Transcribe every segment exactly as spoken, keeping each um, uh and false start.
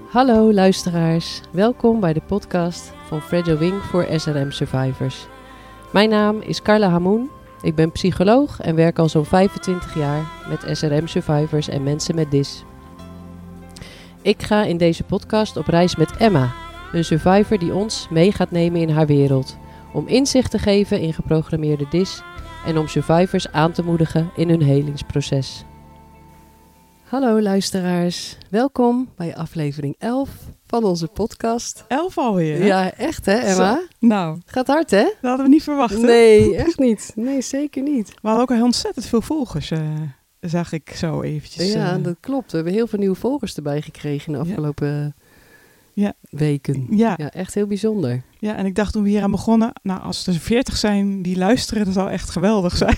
Hallo luisteraars, welkom bij de podcast van Fragile Wing voor S R M Survivors. Mijn naam is Carla Hamoen, ik ben psycholoog en werk al zo'n vijfentwintig jaar met S R M Survivors en mensen met D I S. Ik ga in deze podcast op reis met Emma, een survivor die ons mee gaat nemen in haar wereld, om inzicht te geven in geprogrammeerde D I S en om survivors aan te moedigen in hun helingsproces. Hallo luisteraars, welkom bij aflevering elf van onze podcast. Elf alweer, hè? Ja, echt hè Emma? Zo, nou, gaat hard hè? Dat hadden we niet verwacht, hè? Nee, echt niet. Nee, zeker niet. We hadden ook al ontzettend veel volgers, uh, zag ik zo eventjes. Ja, uh, dat klopt. We hebben heel veel nieuwe volgers erbij gekregen in de afgelopen ja. weken. Ja. ja, echt heel bijzonder. Ja, en ik dacht toen we hier aan begonnen, nou als er veertig zijn die luisteren, dat zou echt geweldig zijn.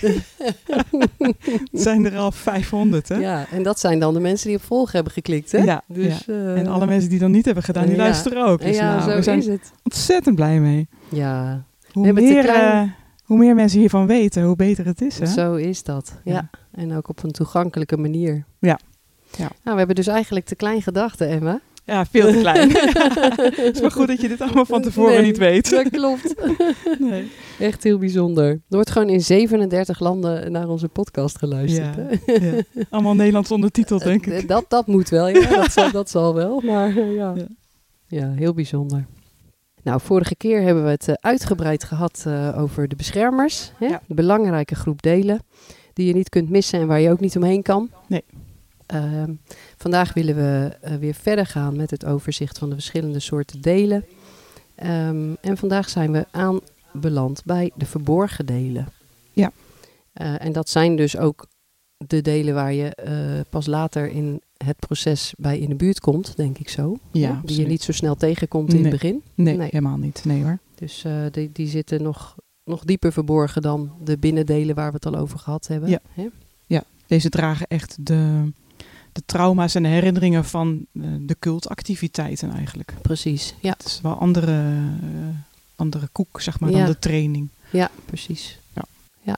Het zijn er al vijfhonderd, hè? Ja, en dat zijn dan de mensen die op volgen hebben geklikt, hè? Ja, dus, ja. Uh, en alle mensen die dat niet hebben gedaan, die ja. luisteren ook. Dus ja, nou, zo we zijn is het. ontzettend blij mee. Ja. Hoe meer, klein... uh, hoe meer mensen hiervan weten, hoe beter het is, hè? Zo is dat, ja. ja. En ook op een toegankelijke manier. Ja. ja. Nou, we hebben dus eigenlijk te klein gedacht, Emma. Ja, veel te klein. Het is maar goed dat je dit allemaal van tevoren nee, niet weet. Dat klopt. Nee. Echt heel bijzonder. Er wordt gewoon in zevenendertig landen naar onze podcast geluisterd. Ja, hè? Ja. Allemaal Nederlands ondertiteld, denk ik. Dat, dat moet wel, ja. Dat zal, dat zal wel. Maar uh, ja. ja, ja, heel bijzonder. Nou, vorige keer hebben we het uh, uitgebreid gehad uh, over de beschermers. Hè? Ja. De belangrijke groep delen die je niet kunt missen en waar je ook niet omheen kan. Nee. Uh, vandaag willen we uh, weer verder gaan met het overzicht van de verschillende soorten delen. Um, en vandaag zijn we aanbeland bij de verborgen delen. Ja. Uh, en dat zijn dus ook de delen waar je uh, pas later in het proces bij in de buurt komt, denk ik zo. Ja, die absoluut. je niet zo snel tegenkomt nee. in het begin. Nee, nee, helemaal niet. Nee hoor. Dus uh, die, die zitten nog, nog dieper verborgen dan de binnendelen waar we het al over gehad hebben. Ja, Hè? ja. Deze dragen echt de... de trauma's en de herinneringen van uh, de cultactiviteiten eigenlijk. Precies, ja. Het is wel andere, uh, andere koek, zeg maar, ja. dan de training. Ja, precies. Ja. Ja,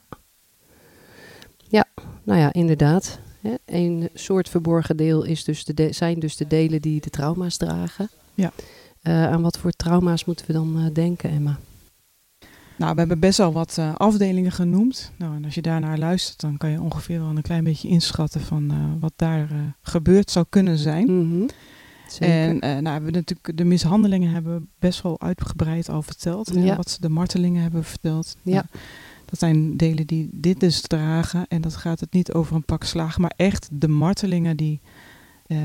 ja nou ja, inderdaad. Hè. Een soort verborgen deel is dus de de- zijn dus de delen die de trauma's dragen. Ja. Uh, aan wat voor trauma's moeten we dan uh, denken, Emma? Nou, we hebben best wel wat uh, afdelingen genoemd. Nou, en als je daarnaar luistert, dan kan je ongeveer wel een klein beetje inschatten van uh, wat daar uh, gebeurd zou kunnen zijn. Mm-hmm. En uh, nou, hebben we natuurlijk de mishandelingen hebben we best wel uitgebreid al verteld. Ja. Hè, wat ze de martelingen hebben verteld. Ja. Nou, dat zijn delen die dit dus dragen. En dat gaat het niet over een pak slaag, maar echt de martelingen die, uh,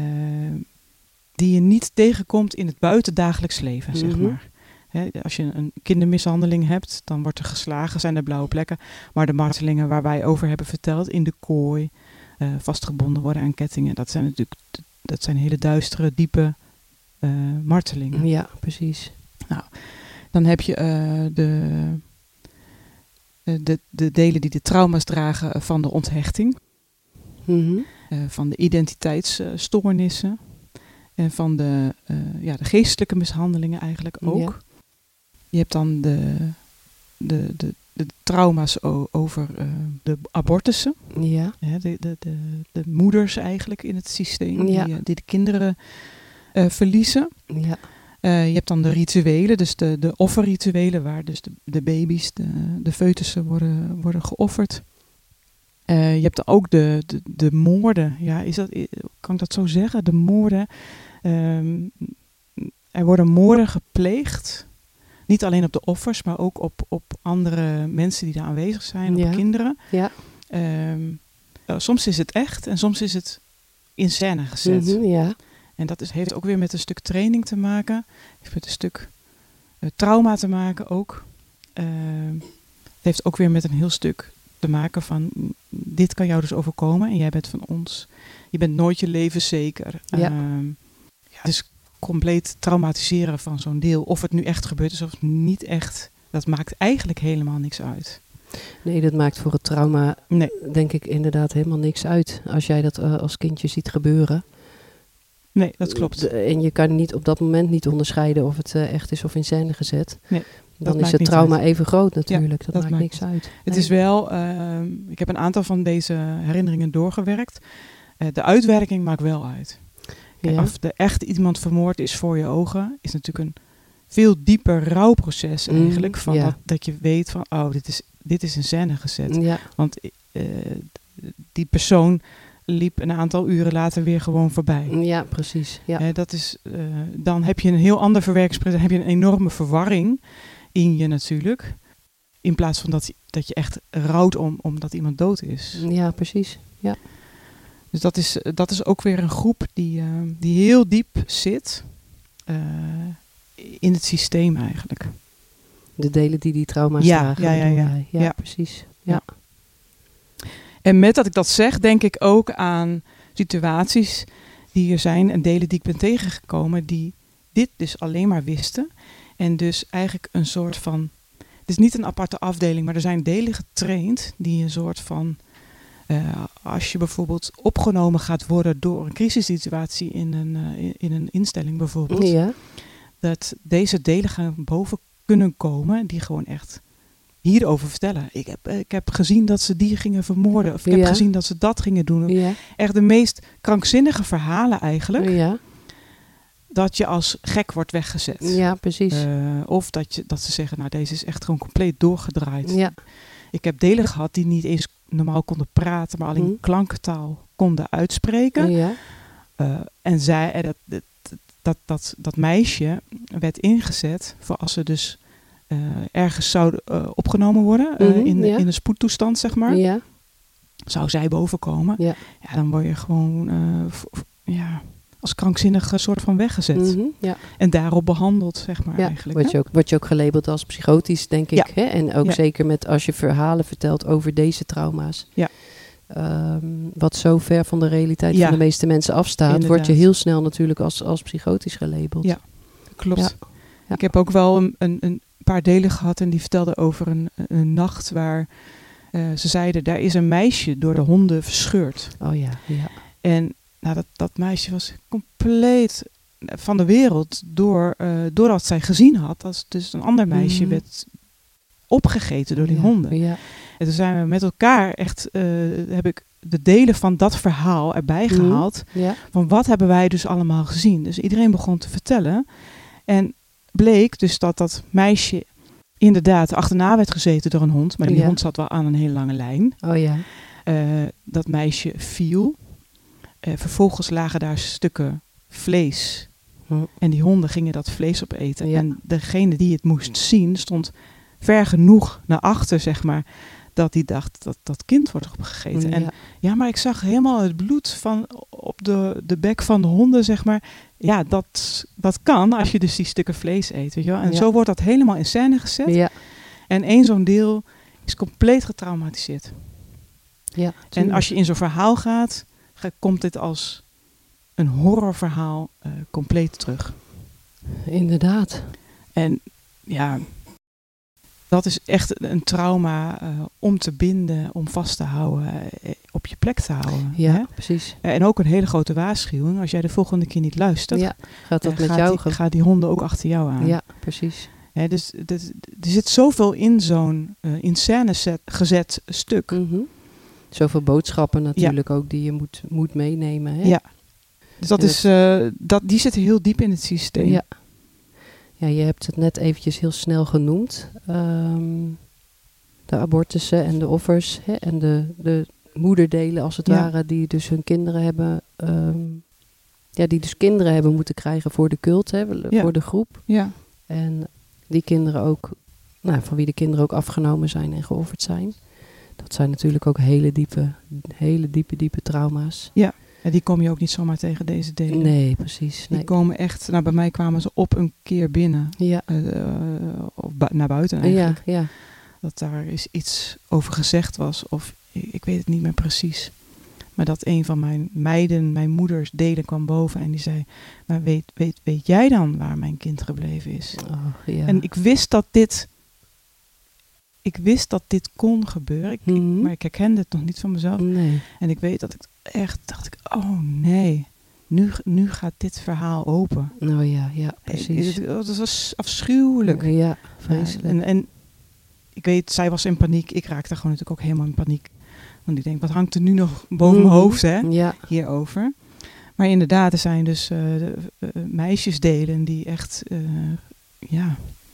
die je niet tegenkomt in het buitendagelijks leven, Mm-hmm. zeg maar. He, als je een kindermishandeling hebt, dan wordt er geslagen, zijn er blauwe plekken. Maar de martelingen waar wij over hebben verteld, in de kooi, uh, vastgebonden worden aan kettingen, dat zijn natuurlijk dat zijn hele duistere, diepe uh, martelingen. Ja, precies. Nou, dan heb je uh, de, uh, de, de delen die de trauma's dragen van de onthechting, Mm-hmm. uh, van de identiteitsstoornissen en van de, uh, ja, de geestelijke mishandelingen eigenlijk ook. Ja. Je hebt dan de, de, de, de trauma's o- over uh, de abortussen. Ja. Ja, de, de, de, de moeders eigenlijk in het systeem Ja. die, die de kinderen uh, verliezen. Ja. Uh, je hebt dan de rituelen, dus de, de offerrituelen waar dus de, de baby's, de, de foetussen worden, worden geofferd. Uh, je hebt dan ook de, de, de moorden. Ja, is dat, kan ik dat zo zeggen? De moorden. Um, er worden moorden gepleegd. Niet alleen op de offers, maar ook op, op andere mensen die daar aanwezig zijn, ja. op kinderen. Ja. Um, uh, soms is het echt en soms is het in scène gezet. Mm-hmm, ja. En dat is, heeft ook weer met een stuk training te maken. Heeft met een stuk uh, trauma te maken ook. Uh, het heeft ook weer met een heel stuk te maken van, dit kan jou dus overkomen en jij bent van ons. Je bent nooit je leven zeker. Ja. Uh, ja, dus compleet traumatiseren van zo'n deel. Of het nu echt gebeurd is of niet echt. Dat maakt eigenlijk helemaal niks uit. Nee, dat maakt voor het trauma, nee. denk ik, inderdaad helemaal niks uit. Als jij dat uh, als kindje ziet gebeuren. Nee, dat klopt. De, en je kan niet op dat moment niet onderscheiden of het uh, echt is of in scène gezet. Nee, dan is het trauma uit. even groot natuurlijk. Ja, dat, dat maakt, maakt niks uit. Het nee. is wel, uh, ik heb een aantal van deze herinneringen doorgewerkt. Uh, de uitwerking maakt wel uit. Ja. Of er echt iemand vermoord is voor je ogen, is natuurlijk een veel dieper rouwproces eigenlijk. Mm, van ja. dat, dat je weet van, oh, dit is, dit is in scène gezet. Ja. Want uh, die persoon liep een aantal uren later weer gewoon voorbij. Ja, precies. Ja. Uh, dat is, uh, dan heb je een heel ander verwerkingsproces. Dan heb je een enorme verwarring in je natuurlijk. In plaats van dat, dat je echt rouwt om, omdat iemand dood is. Ja, precies. Ja. Dus dat is, dat is ook weer een groep die, uh, die heel diep zit uh, in het systeem eigenlijk. De delen die die trauma's ja, dragen. Ja, ja, ja. Ja, ja, ja, precies. Ja. Ja. En met dat ik dat zeg, denk ik ook aan situaties die er zijn en delen die ik ben tegengekomen die dit dus alleen maar wisten. En dus eigenlijk een soort van, het is niet een aparte afdeling, maar er zijn delen getraind die een soort van, uh, als je bijvoorbeeld opgenomen gaat worden door een crisissituatie in een, uh, in een instelling bijvoorbeeld, Ja. dat deze delen gaan boven kunnen komen die gewoon echt hierover vertellen. Ik heb, ik heb gezien dat ze die gingen vermoorden. Of ik Ja. heb gezien dat ze dat gingen doen. Ja. Echt de meest krankzinnige verhalen eigenlijk. Ja. Dat je als gek wordt weggezet. Ja, precies. Uh, of dat, je, dat ze zeggen, nou deze is echt gewoon compleet doorgedraaid. Ja. Ik heb delen gehad die niet eens normaal konden praten, maar alleen hm. klanktaal konden uitspreken. Ja. Uh, en zij, uh, dat, dat, dat, dat, dat meisje werd ingezet voor als ze dus uh, ergens zou uh, opgenomen worden. Uh, Mm-hmm, in, ja. in een spoedtoestand, zeg maar. Ja. Zou zij bovenkomen. Ja. Ja, dan word je gewoon uh, v- v- ja, als krankzinnige soort van weggezet. Mm-hmm, ja. En daarop behandeld, zeg maar Ja, eigenlijk. word je, ook, word je ook gelabeld als psychotisch, denk ik. Ja. Hè? En ook Ja. zeker met als je verhalen vertelt over deze trauma's. Ja. Um, wat zo ver van de realiteit Ja. van de meeste mensen afstaat, Inderdaad. word je heel snel natuurlijk als, als psychotisch gelabeld. Ja. Klopt. Ja. Ja. Ik heb ook wel een, een, een paar delen gehad en die vertelden over een, een nacht waar uh, ze zeiden, daar is een meisje door de honden verscheurd. Oh ja, ja. En nou, dat, dat meisje was compleet van de wereld door, uh, doordat zij gezien had dat dus een ander meisje Mm. werd opgegeten door die ja. honden. Ja. En toen zijn we met elkaar echt, uh, heb ik de delen van dat verhaal erbij Mm. gehaald. Ja. Van wat hebben wij dus allemaal gezien. Dus iedereen begon te vertellen. En bleek dus dat dat meisje inderdaad achterna werd gezeten door een hond. Maar die Ja. hond zat wel aan een hele lange lijn. Oh ja. Uh, dat meisje viel. Uh, vervolgens lagen daar stukken vlees. Hm. En die honden gingen dat vlees opeten. Ja. En degene die het moest zien stond ver genoeg naar achter, zeg maar, dat hij dacht dat dat kind wordt opgegeten. Ja. En ja, maar ik zag helemaal het bloed van op de, de bek van de honden, zeg maar. Ja, dat, dat kan als je dus die stukken vlees eet, weet je wel. En Ja. zo wordt dat helemaal in scène gezet. Ja. En één zo'n deel is compleet getraumatiseerd. Ja, en als je in zo'n verhaal gaat, ga, komt dit als een horrorverhaal uh, compleet terug. Inderdaad. En ja, dat is echt een trauma uh, om te binden, om vast te houden, uh, op je plek te houden. Ja, hè? precies. Uh, en ook een hele grote waarschuwing, als jij de volgende keer niet luistert, Ja, gaat dat uh, met gaat jou? Die, Ge- gaat die honden ook achter jou aan. ja, precies. Hè, dus er zit zoveel in zo'n uh, in scène set, gezet stuk. Mm-hmm. Zoveel boodschappen natuurlijk ja. ook die je moet, moet meenemen. Hè? Ja, dus dat is, uh, dat, die zitten heel diep in het systeem. Ja. Ja, je hebt het net eventjes heel snel genoemd. Um, de abortussen en de offers hè, en de, de moederdelen als het ja. ware, die dus hun kinderen hebben, um, ja, die dus kinderen hebben moeten krijgen voor de cult, hè, ja. voor de groep. Ja. En die kinderen ook, nou, van wie de kinderen ook afgenomen zijn en geofferd zijn. Dat zijn natuurlijk ook hele diepe, hele diepe, diepe trauma's. Ja. En die kom je ook niet zomaar tegen deze delen. Nee, precies. Die nee. komen echt, nou bij mij kwamen ze op een keer binnen. Ja. Uh, of bu- naar buiten eigenlijk. Ja, ja. Dat daar is iets over gezegd was. Of ik, ik weet het niet meer precies. Maar dat een van mijn meiden, mijn moeders delen kwam boven. En die zei, maar weet, weet, weet jij dan waar mijn kind gebleven is? Oh, ja. En ik wist dat dit... Ik wist dat dit kon gebeuren. Ik, Mm-hmm. ik, maar ik herkende het nog niet van mezelf. Nee. En ik weet dat ik echt dacht, ik, oh nee, nu, nu gaat dit verhaal open. Nou ja, ja, precies. Het, het was afschuwelijk. Ja, vreselijk. Ja, en, en ik weet, zij was in paniek. Ik raakte gewoon natuurlijk ook helemaal in paniek. Want ik denk, wat hangt er nu nog boven mm-hmm. mijn hoofd, hè? Ja. Hierover. Maar inderdaad, er zijn dus uh, de, uh, meisjesdelen die echt uh, ja,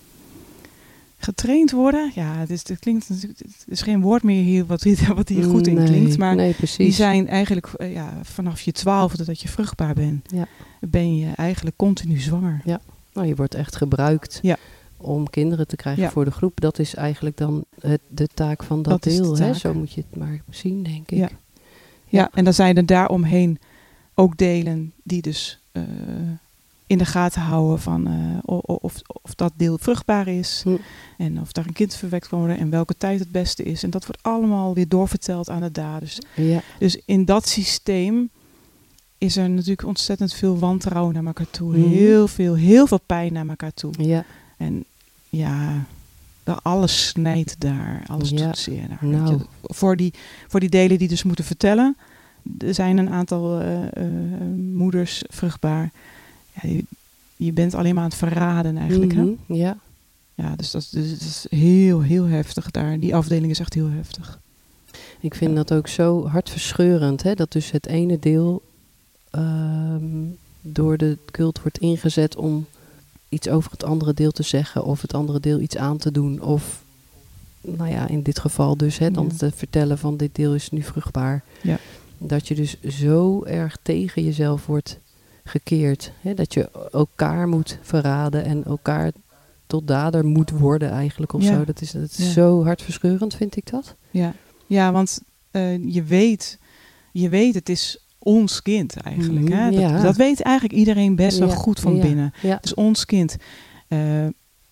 getraind worden. Ja, het, is, het klinkt natuurlijk, het is geen woord meer hier wat hier, wat hier goed nee, in klinkt. Maar nee, die zijn eigenlijk uh, ja, vanaf je twaalfde dat je vruchtbaar bent, ja. ben je eigenlijk continu zwanger. Ja, nou, je wordt echt gebruikt ja. om kinderen te krijgen ja. voor de groep. Dat is eigenlijk dan het, de taak van dat, dat deel. Hè? Zo moet je het maar zien, denk ik. Ja, ja. ja en dan zijn er daaromheen ook delen die dus uh, in de gaten houden van uh, of, of, of dat deel vruchtbaar is. Hm. En of daar een kind verwekt kan worden en welke tijd het beste is. En dat wordt allemaal weer doorverteld aan de daders. Ja. Dus in dat systeem is er natuurlijk ontzettend veel wantrouwen naar elkaar toe. Hm. Heel veel, heel veel pijn naar elkaar toe. Ja. En ja, alles snijdt daar. Alles ja. doet zeer daar. Nou. Voor, die, voor die delen die dus moeten vertellen. Er zijn een aantal uh, uh, moeders vruchtbaar. Ja, je, je bent alleen maar aan het verraden eigenlijk. Mm-hmm, hè? Ja. Ja, dus dat, dus dat is heel, heel heftig daar. Die afdeling is echt heel heftig. Ik vind ja. dat ook zo hartverscheurend. Hè? Dat dus het ene deel um, door de cult wordt ingezet om iets over het andere deel te zeggen. Of het andere deel iets aan te doen. Of, nou ja, in dit geval dus, hè, dan ja. te vertellen van dit deel is nu vruchtbaar. Ja. Dat je dus zo erg tegen jezelf wordt gekeerd. Hè? Dat je elkaar moet verraden en elkaar tot dader moet worden eigenlijk of ja. zo. Dat is, dat is ja. zo hartverscheurend, vind ik dat. Ja, ja want uh, je weet, je weet, het is ons kind eigenlijk. Hè? Dat, ja. dat weet eigenlijk iedereen best wel ja. goed van ja. binnen. Ja. Het is ons kind. Uh,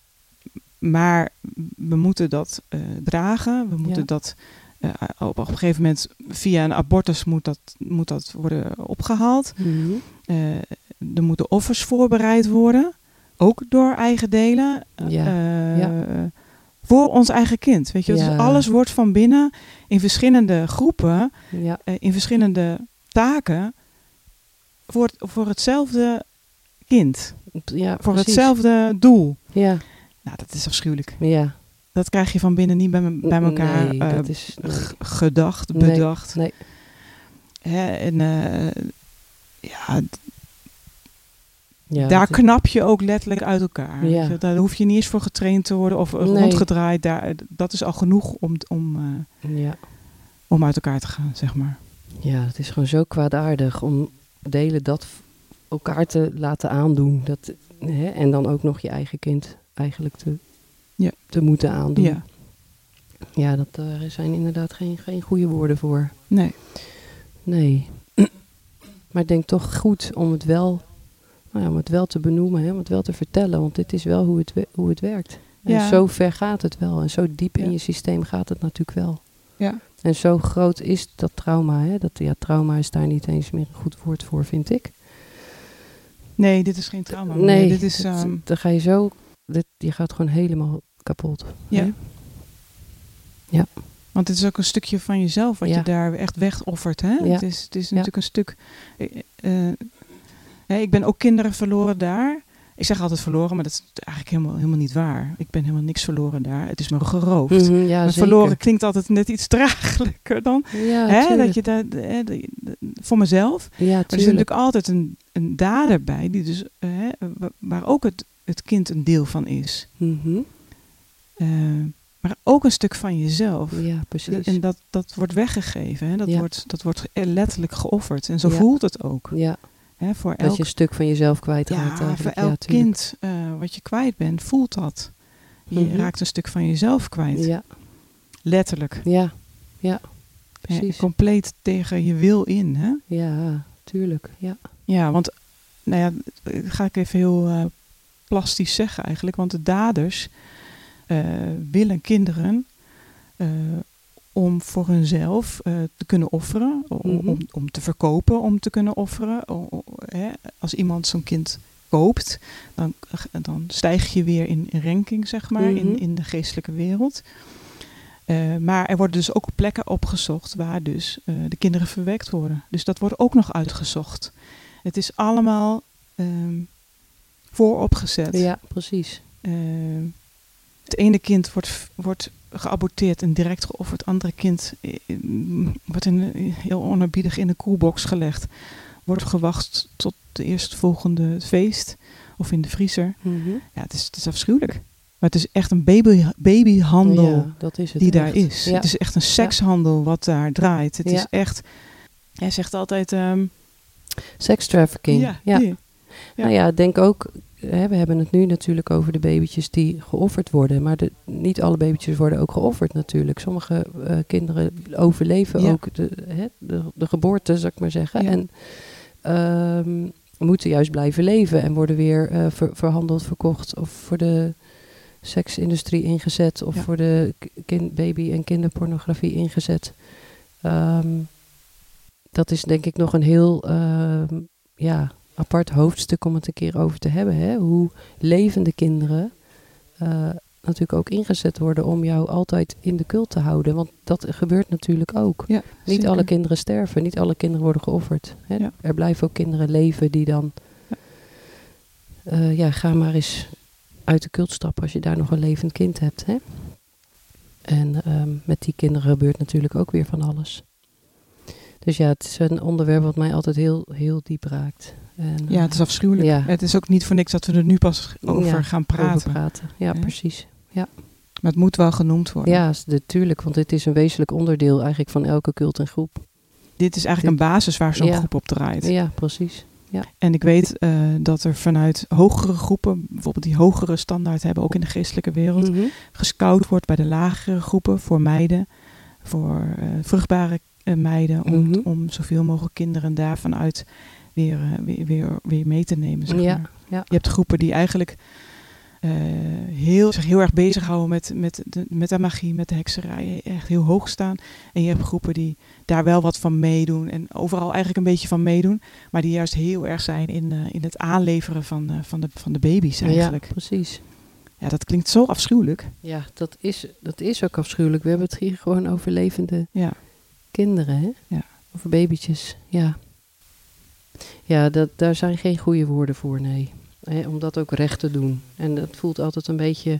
maar we moeten dat uh, dragen. We moeten ja. dat uh, op, op een gegeven moment via een abortus moet dat, moet dat worden opgehaald. Mm-hmm. Uh, er moeten offers voorbereid worden. Ook door eigen delen. Ja. Uh, ja. Voor ons eigen kind. Weet je? Ja. Dus alles wordt van binnen in verschillende groepen. Ja. Uh, in verschillende taken. Voor, voor hetzelfde kind. Ja, voor precies. hetzelfde doel. Ja. Nou, dat is afschuwelijk. Ja. Dat krijg je van binnen niet bij, me, bij elkaar nee, uh, dat is, nee. g- gedacht, bedacht. Nee. nee. Hè, en uh, ja, d- ja, daar knap je ook letterlijk uit elkaar. Ja. Je, daar hoef je niet eens voor getraind te worden of nee. rondgedraaid. Daar, dat is al genoeg om, om, uh, ja. om uit elkaar te gaan, zeg maar. Ja, het is gewoon zo kwaadaardig om delen dat elkaar te laten aandoen. Dat, hè, en dan ook nog je eigen kind eigenlijk te, ja. te moeten aandoen. Ja, ja dat, daar zijn inderdaad geen, geen goede woorden voor. Nee. Nee. Maar ik denk toch goed om het wel, nou ja, om het wel te benoemen, hè, om het wel te vertellen. Want dit is wel hoe het, we- hoe het werkt. En Ja. zo ver gaat het wel. En zo diep in Ja. je systeem gaat het natuurlijk wel. Ja. En zo groot is dat trauma. Hè? Dat, ja, trauma is daar niet eens meer een goed woord voor, vind ik. Nee, dit is geen trauma. Nee, nee dit is. dat, Um, dan ga je zo, dit, je gaat gewoon helemaal kapot. Ja. Hè? Ja. Want het is ook een stukje van jezelf wat Ja. je daar echt wegoffert. Hè? Ja. Het is, het is Ja. natuurlijk een stuk. Uh, uh, hè, ik ben ook kinderen verloren daar. Ik zeg altijd verloren, maar dat is eigenlijk helemaal, helemaal niet waar. Ik ben helemaal niks verloren daar. Het is me geroofd. Mm-hmm, ja, maar zeker. verloren klinkt altijd net iets draaglijker dan. Ja, Hè? Dat je daar, hè, de, de, voor mezelf. Ja, Maar er is natuurlijk altijd een, een dader bij, die dus, uh, hè, waar ook het, het kind een deel van is. Mm-hmm. Uh, maar ook een stuk van jezelf. Ja, precies. En dat, dat wordt weggegeven. Hè? Dat, Ja. wordt, dat wordt letterlijk geofferd. En zo Ja. voelt het ook. Ja, Hè? Voor dat elk, je een stuk van jezelf kwijtraakt ja, eigenlijk. voor Ja, elk tuurlijk. kind uh, wat je kwijt bent, voelt dat. Je Mhm. raakt een stuk van jezelf kwijt. Ja, Letterlijk. ja, ja, Hè? precies. Compleet tegen je wil in. Hè? Ja, tuurlijk. Ja. Ja, want, nou ja, dat ga ik even heel uh, plastisch zeggen eigenlijk. Want de daders uh, willen kinderen uh, om voor hunzelf uh, te kunnen offeren. Om, Mm-hmm. om, om te verkopen, om te kunnen offeren. O, o, hè? Als iemand zo'n kind koopt, dan, dan stijg je weer in, in ranking, zeg maar, Mm-hmm. in, in de geestelijke wereld. Uh, maar er worden dus ook plekken opgezocht waar dus uh, de kinderen verwekt worden. Dus dat wordt ook nog uitgezocht. Het is allemaal um, vooropgezet. Ja, precies. Uh, het ene kind wordt, wordt geaborteerd en direct geofferd. Het andere kind uh, wordt in, heel onerbiedig in de koelbox gelegd. wordt gewacht tot de eerstvolgende feest. Of in de vriezer. Mm-hmm. Ja, het is, het is afschuwelijk. Maar het is echt een baby, babyhandel ja, dat is het die echt. daar is. Ja. Het is echt een sekshandel wat daar draait. Het Ja. is echt... Hij zegt altijd... Um, Sex trafficking. Ja, ja. die. Ja. Nou ja, denk ook... Hè, we hebben het nu natuurlijk over de babytjes die geofferd worden. Maar de, niet alle babytjes worden ook geofferd natuurlijk. Sommige uh, kinderen overleven ja. ook de, hè, de, de geboorte, zou ik maar zeggen. Ja. En um, moeten juist blijven leven. En worden weer uh, ver, verhandeld, verkocht. Of voor de seksindustrie ingezet. Of ja. voor de kind, baby- en kinderpornografie ingezet. Um, dat is denk ik nog een heel... Uh, ja... apart hoofdstuk om het een keer over te hebben. Hè? Hoe levende kinderen uh, natuurlijk ook ingezet worden om jou altijd in de cult te houden. Want dat gebeurt natuurlijk ook. Ja, niet zeker. alle kinderen sterven, niet alle kinderen worden geofferd. Hè? Ja. Er blijven ook kinderen leven die dan... Ja. Uh, ja, ga maar eens uit de cult stappen als je daar nog een levend kind hebt. Hè? En um, met die kinderen gebeurt natuurlijk ook weer van alles. Dus ja, het is een onderwerp wat mij altijd heel, heel diep raakt. En, ja, het is afschuwelijk. Ja. Het is ook niet voor niks dat we er nu pas over ja, gaan praten. Over praten. Ja, ja, precies. Ja. Maar het moet wel genoemd worden. Ja, natuurlijk, want dit is een wezenlijk onderdeel eigenlijk van elke cult en groep. Dit is eigenlijk dit, een basis waar zo'n ja. groep op draait. Ja, precies. Ja. En ik weet uh, dat er vanuit hogere groepen, bijvoorbeeld die hogere standaard hebben, ook in de geestelijke wereld, mm-hmm. gescout wordt bij de lagere groepen voor meiden, voor uh, vruchtbare uh, meiden, om, mm-hmm. om zoveel mogelijk kinderen daarvan uit weer, uh, weer, weer, weer mee te nemen. Zeg ja, maar. ja. Je hebt groepen die eigenlijk uh, heel, zich heel erg bezighouden met, met, de, met de magie, met de hekserij, echt heel hoog staan. En je hebt groepen die daar wel wat van meedoen en overal eigenlijk een beetje van meedoen, maar die juist heel erg zijn in, uh, in het aanleveren van, uh, van, de, van de baby's eigenlijk. Ja, precies. Ja, dat klinkt zo afschuwelijk. Ja, dat is, dat is ook afschuwelijk. We hebben het hier gewoon over levende ja. kinderen, hè? Ja. Over babytjes, ja. Ja, dat, daar zijn geen goede woorden voor, nee. He, om dat ook recht te doen. En dat voelt altijd een beetje...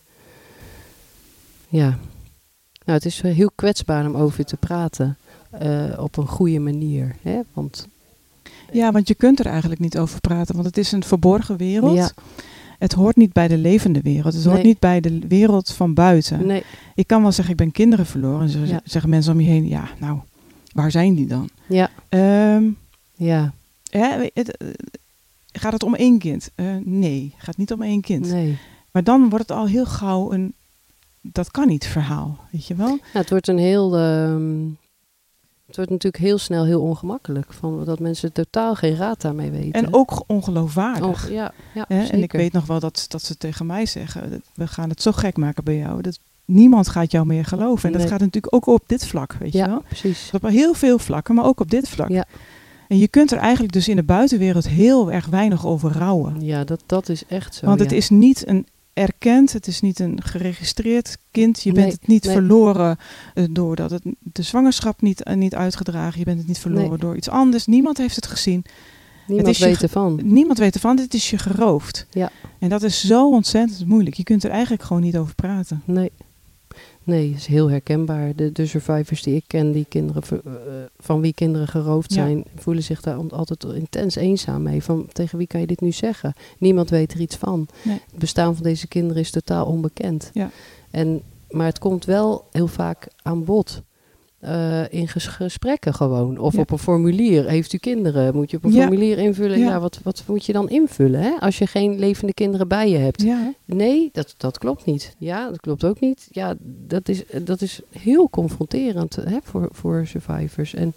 Ja. Nou, het is heel kwetsbaar om over te praten. Uh, op een goede manier. Hè? Want, ja, want je kunt er eigenlijk niet over praten. Want het is een verborgen wereld. Ja. Het hoort niet bij de levende wereld. Het hoort nee. niet bij de wereld van buiten. Nee. Ik kan wel zeggen, ik ben kinderen verloren. En ze ja. zeggen mensen om je heen, ja, nou, waar zijn die dan? Ja. Um, ja. Hè, het, uh, gaat het om één kind? Uh, nee, het gaat niet om één kind. Nee. Maar dan wordt het al heel gauw een, dat kan niet verhaal, weet je wel? Ja, het wordt een heel... Um, het wordt natuurlijk heel snel heel ongemakkelijk. Van dat mensen totaal geen raad daarmee weten. En ook ongeloofwaardig. Oh, ja, ja, Hè? En ik weet nog wel dat, dat ze tegen mij zeggen, we gaan het zo gek maken bij jou. Dat niemand gaat jou meer geloven. En nee. dat gaat natuurlijk ook op dit vlak, weet ja, je wel? Precies. Op heel veel vlakken, maar ook op dit vlak. Ja. En je kunt er eigenlijk dus in de buitenwereld heel erg weinig over rouwen. Ja, dat, dat is echt zo. Want het ja. is niet een erkend, het is niet een geregistreerd kind. Je nee, bent het niet nee. verloren uh, doordat het de zwangerschap niet, uh, niet uitgedragen. Je bent het niet verloren nee. door iets anders. Niemand heeft het gezien. Niemand het weet ervan. Niemand weet ervan. Dit is je geroofd. Ja. En dat is zo ontzettend moeilijk. Je kunt er eigenlijk gewoon niet over praten. Nee. Nee, het is heel herkenbaar. De, de survivors die ik ken, die kinderen uh, van wie kinderen geroofd zijn, ja. voelen zich daar altijd intens eenzaam mee. Van tegen wie kan je dit nu zeggen? Niemand weet er iets van. Nee. Het bestaan van deze kinderen is totaal onbekend. Ja. En, maar het komt wel heel vaak aan bod. Uh, in ges- gesprekken gewoon. Of ja. op een formulier. Heeft u kinderen? Moet je op een ja. formulier invullen? Ja, ja wat, wat moet je dan invullen? Hè? Als je geen levende kinderen bij je hebt. Ja. Nee, dat, dat klopt niet. Ja, dat klopt ook niet. Ja, dat is, dat is heel confronterend hè, voor, voor survivors. En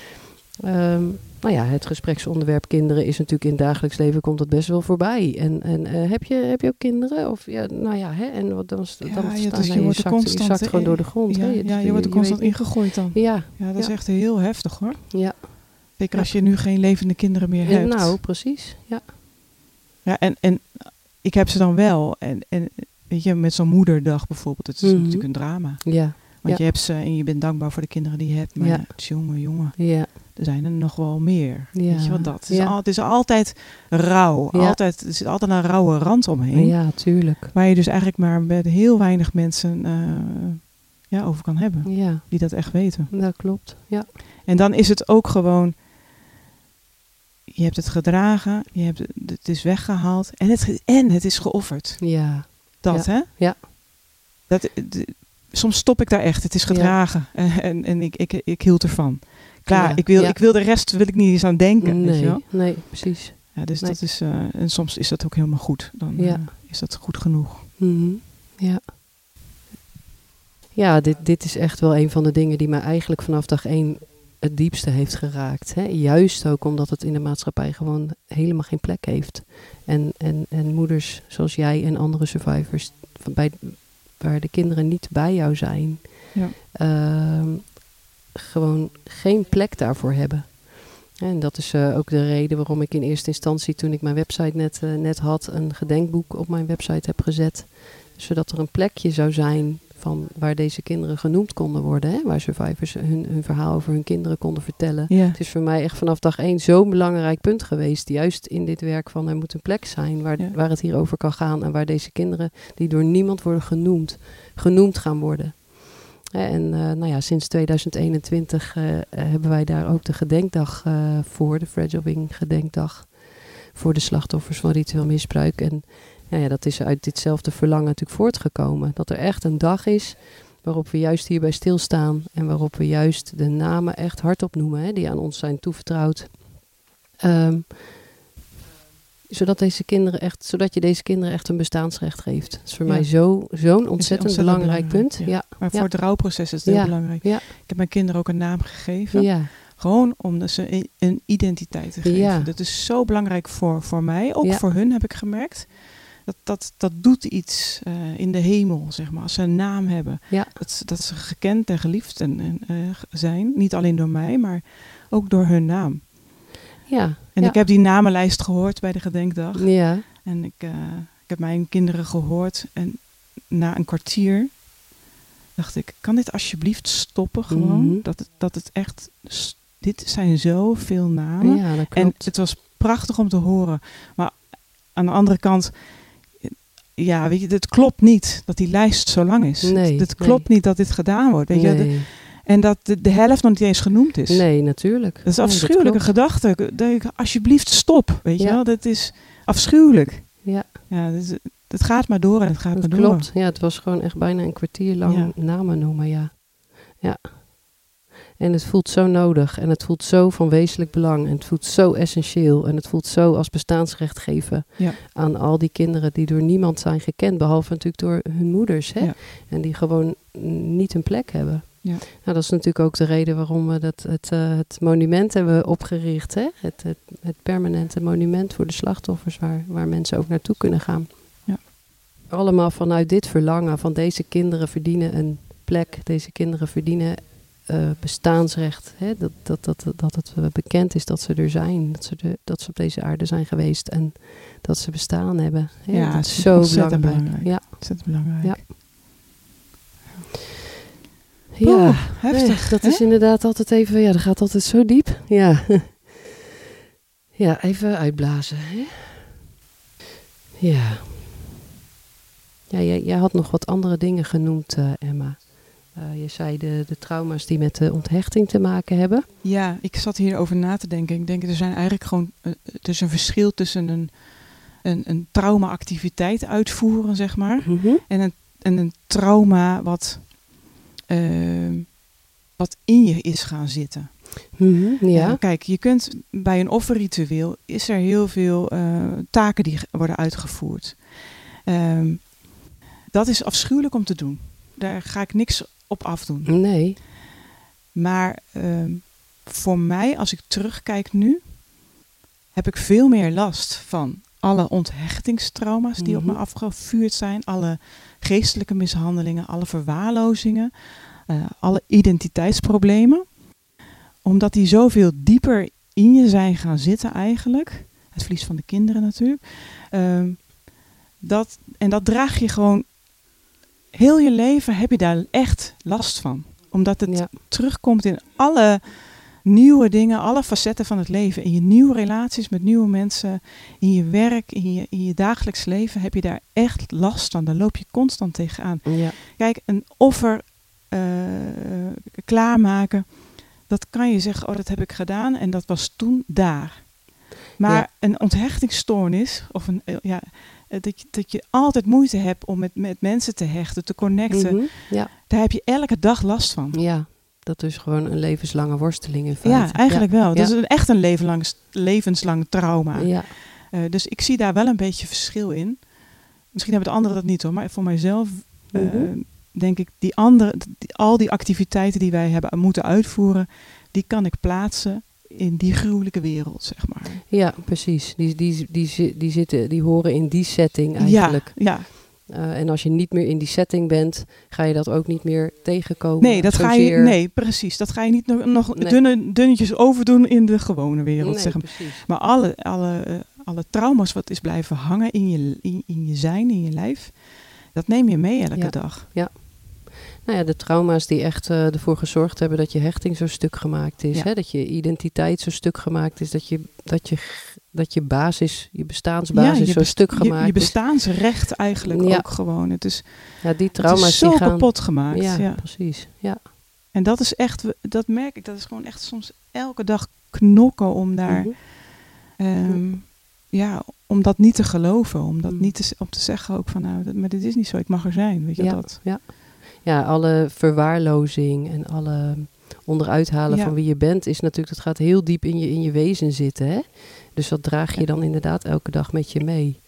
um, nou ja, het gespreksonderwerp kinderen is natuurlijk in het dagelijks leven komt dat best wel voorbij. En, en uh, heb, je, heb je ook kinderen? Of ja, nou ja, hè, en wat dan, dan ja, staan, ja, dus je, nee, wordt je, zakt, constant, je zakt gewoon door de grond. Ja, hè? ja, Dus je wordt er constant weet, ingegooid dan. Ja, ja dat is ja. echt heel heftig hoor. Ja. Zeker ja. als je nu geen levende kinderen meer hebt. Ja, nou, precies. Ja. Ja, en, en ik heb ze dan wel. En, en weet je, met zo'n moederdag bijvoorbeeld. Het is mm-hmm. natuurlijk een drama. Ja. Want ja. je hebt ze en je bent dankbaar voor de kinderen die je hebt. Maar ja. jongen, jongen. Ja. Er zijn er nog wel meer. Ja. Weet je wat dat? Het is, ja. al, het is altijd rauw. Ja. Altijd, er zit altijd een rauwe rand omheen. Ja, tuurlijk. Waar je dus eigenlijk maar met heel weinig mensen uh, ja, over kan hebben. Ja. Die dat echt weten. Dat klopt, ja. En dan is het ook gewoon... je hebt het gedragen, je hebt het, het is weggehaald en het, en het is geofferd. Ja. Dat, ja. hè? Ja. Dat, de, soms stop ik daar echt. Het is gedragen. Ja. En, en, en ik, ik, ik hield ervan. Klaar, ja. ik, wil, ja. ik wil de rest wil ik niet eens aan denken. Nee, weet je wel? nee, precies. Ja, dus nee. dat is, uh, en soms is dat ook helemaal goed. Dan ja. uh, is dat goed genoeg. Mm-hmm. Ja. Ja, dit, dit is echt wel een van de dingen die mij eigenlijk vanaf dag één het diepste heeft geraakt. Hè? Juist ook omdat het in de maatschappij gewoon helemaal geen plek heeft. En, en, en moeders zoals jij en andere survivors, bij, waar de kinderen niet bij jou zijn, ja. uh, gewoon geen plek daarvoor hebben. En dat is uh, ook de reden waarom ik in eerste instantie, toen ik mijn website net, uh, net had, een gedenkboek op mijn website heb gezet. Zodat er een plekje zou zijn van waar deze kinderen genoemd konden worden. Hè? Waar survivors hun, hun verhaal over hun kinderen konden vertellen. Ja. Het is voor mij echt vanaf dag één zo'n belangrijk punt geweest. Juist in dit werk van er moet een plek zijn waar, ja. waar het hier over kan gaan. En waar deze kinderen die door niemand worden genoemd, genoemd gaan worden. En uh, nou ja, sinds tweeduizend eenentwintig uh, hebben wij daar ook de gedenkdag uh, voor. De Fragile Wing gedenkdag. Voor de slachtoffers van ritueel misbruik. En nou ja, dat is uit ditzelfde verlangen natuurlijk voortgekomen. Dat er echt een dag is waarop we juist hierbij stilstaan. En waarop we juist de namen echt hardop noemen. Hè, die aan ons zijn toevertrouwd. Um, zodat, deze kinderen echt, zodat je deze kinderen echt een bestaansrecht geeft. Dat is voor ja. mij zo, zo'n ontzettend, ontzettend belangrijk, belangrijk punt. Ja. Ja. Maar voor ja. het rouwproces is het heel ja. belangrijk. Ja. Ik heb mijn kinderen ook een naam gegeven. Ja. Gewoon om ze een identiteit te geven. Ja. Dat is zo belangrijk voor, voor mij. Ook ja. voor hun heb ik gemerkt. Dat, dat, dat doet iets uh, in de hemel, zeg maar. Als ze een naam hebben. Ja. Dat, dat ze gekend en geliefd en, en, uh, zijn. Niet alleen door mij, maar ook door hun naam. Ja. En ja. ik heb die namenlijst gehoord bij de gedenkdag. Ja. En ik, uh, ik heb mijn kinderen gehoord. En na een kwartier dacht ik, kan dit alsjeblieft stoppen gewoon? Mm-hmm. Dat, het, dat het echt, dit zijn zoveel namen. Ja, dat klopt. En het was prachtig om te horen. Maar aan de andere kant, ja, weet je, het klopt niet dat die lijst zo lang is. Nee, het, het klopt nee. niet dat dit gedaan wordt. Weet nee. je? De, en dat de, de helft nog niet eens genoemd is. Nee, natuurlijk. Dat is een afschuwelijke nee, gedachte. Dat ik, alsjeblieft stop, weet je ja. wel. Dat is afschuwelijk. Ja. Ja, dat is, het gaat maar door en het gaat dat maar klopt. door. Klopt. Ja, het was gewoon echt bijna een kwartier lang ja. namen noemen, ja. Ja. En het voelt zo nodig. En het voelt zo van wezenlijk belang. En het voelt zo essentieel. En het voelt zo als bestaansrecht geven ja. aan al die kinderen die door niemand zijn gekend. Behalve natuurlijk door hun moeders. Hè? Ja. En die gewoon niet een plek hebben. Ja. Nou, dat is natuurlijk ook de reden waarom we dat, het, uh, het monument hebben opgericht. Hè? Het, het, het permanente monument voor de slachtoffers. Waar, waar mensen ook naartoe kunnen gaan. Ja. Allemaal vanuit dit verlangen. Van deze kinderen verdienen een plek. Deze kinderen verdienen Uh, bestaansrecht. Hè? Dat, dat, dat, dat het uh, bekend is dat ze er zijn. Dat ze, de, dat ze op deze aarde zijn geweest. En dat ze bestaan hebben. Hè? Ja, dat is zo belangrijk. belangrijk. Ja. Ontzettend belangrijk. Ja, Poeh, ja. heftig. Nee, dat hè? is inderdaad altijd even... Ja, dat gaat altijd zo diep. Ja, ja even uitblazen. Hè? Ja. Ja, jij, jij had nog wat andere dingen genoemd, uh, Emma. Uh, je zei de, de trauma's die met de onthechting te maken hebben. Ja, ik zat hierover na te denken. Ik denk, er zijn eigenlijk gewoon... Uh, er is een verschil tussen een, een, een trauma-activiteit uitvoeren, zeg maar. Mm-hmm. En, een, en een trauma wat, uh, wat in je is gaan zitten. Mm-hmm, ja. Uh, kijk, je kunt bij een offerritueel... is er heel veel uh, taken die worden uitgevoerd. Uh, dat is afschuwelijk om te doen. Daar ga ik niks op afdoen. Nee. Maar uh, voor mij, als ik terugkijk nu, heb ik veel meer last van alle onthechtingstrauma's die mm-hmm. op me afgevuurd zijn. Alle geestelijke mishandelingen, alle verwaarlozingen, uh, alle identiteitsproblemen. Omdat die zoveel dieper in je zijn gaan zitten eigenlijk. Het verlies van de kinderen natuurlijk. Uh, dat, en dat draag je gewoon... Heel je leven heb je daar echt last van. Omdat het ja. terugkomt in alle nieuwe dingen, alle facetten van het leven. In je nieuwe relaties met nieuwe mensen, in je werk, in je, in je dagelijks leven heb je daar echt last van. Daar loop je constant tegenaan. Ja. Kijk, een offer uh, klaarmaken, dat kan je zeggen, oh dat heb ik gedaan en dat was toen daar. Maar Ja. een onthechtingsstoornis, of een, uh, ja, uh, dat, je, dat je altijd moeite hebt om met, met mensen te hechten, te connecten, Mhm. Ja. daar heb je elke dag last van. Ja, dat is gewoon een levenslange worsteling in feite. Ja, eigenlijk ja. wel. Dat Ja. is een, echt een levenslang, levenslang trauma. Ja. Uh, dus ik zie daar wel een beetje verschil in. Misschien hebben de anderen dat niet hoor, maar voor mijzelf uh, Mhm. denk ik, die andere, die, al die activiteiten die wij hebben moeten uitvoeren, die kan ik plaatsen in die gruwelijke wereld, zeg maar. Ja, precies. Die, die, die, die, die, zitten, die horen in die setting eigenlijk. Ja, ja. Uh, en als je niet meer in die setting bent, ga je dat ook niet meer tegenkomen. Nee, dat ga je, zozeer. nee, precies. Dat ga je niet nog, nog Nee. dunne, dunnetjes overdoen in de gewone wereld, Nee, zeg maar. precies. Maar alle, alle, uh, alle trauma's wat is blijven hangen in je, in, in je zijn, in je lijf, dat neem je mee elke Ja. dag. Ja. Nou ja, de trauma's die echt uh, ervoor gezorgd hebben dat je hechting zo stuk gemaakt is. Ja. Hè? Dat je identiteit zo stuk gemaakt is. Dat je, dat je, dat je basis, je bestaansbasis je zo best- stuk je, gemaakt je is. bestaansrecht eigenlijk Ja. ook gewoon. Het is, Ja, die het trauma's is zo die gaan... kapot gemaakt. Ja, Ja. precies. Ja. En dat is echt, dat merk ik, dat is gewoon echt soms elke dag knokken om daar, Mhm. um, ja, om dat niet te geloven. Om dat Mhm. niet te, om te zeggen ook van, nou, dat, maar dit is niet zo, ik mag er zijn, weet je Ja, dat. ja. ja, alle verwaarlozing en alle onderuithalen Ja. van wie je bent, is natuurlijk, dat gaat heel diep in je, in je wezen zitten. Hè? Dus dat draag je Ja. dan inderdaad elke dag met je mee.